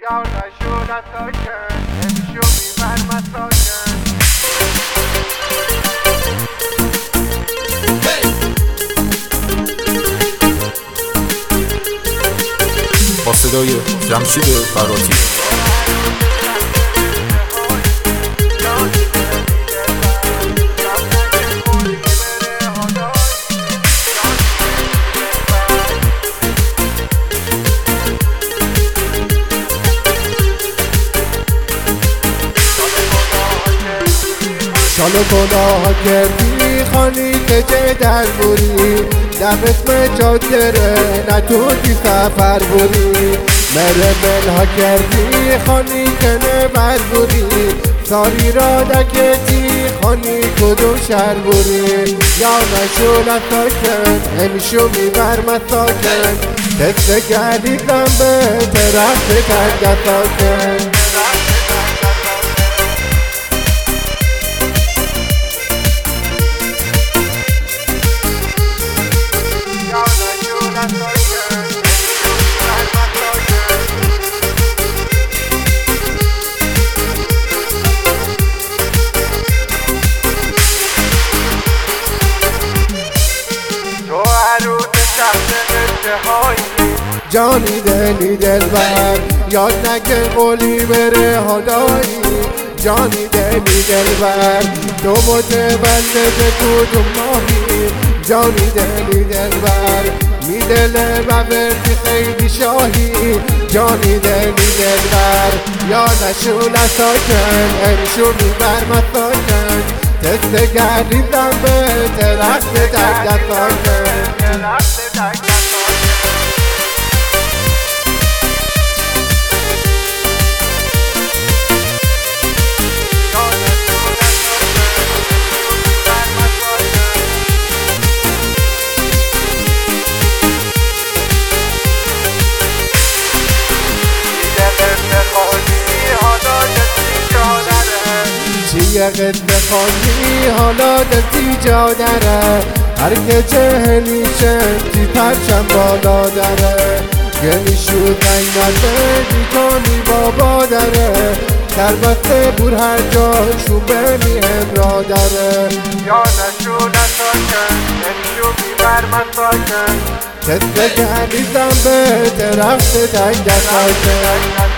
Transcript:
یار نشو نساکن نمیشو میبر مساکن با صدای جمشید فراتی. شال و گناه کردی خانی که چه در بوری در اسم چادره نتونی سفر بوری مره ملها کردی خانی که نبر بوری ساری را دکتی خانی کدوم شهر بوری یا نشو نساکن همیشو میبر مساکن دست گردی به طرف تنگ ساکن جانی دلی دلبر یاد نکن قولی بره هدایی جانی دلی دلبر تو متولد کدوم ماهی جانی دلی دلبر میدله و بردی خیلی شاهی جانی دلی دلبر یا نشو نساکن امشو میبر مساکن دست گردیدم به درخت تک دستاکن چیه قد خواهی حالا دستی جا داره هر که جهلیشن تی پرچم بالا داره گلیشو زنگ نده دیتانی بابا داره در بسته بور هر جاشو بمیم را داره یا نشو نساکن نمیشو میبر مساکن دست گلیزم به درخت تنگ ساکن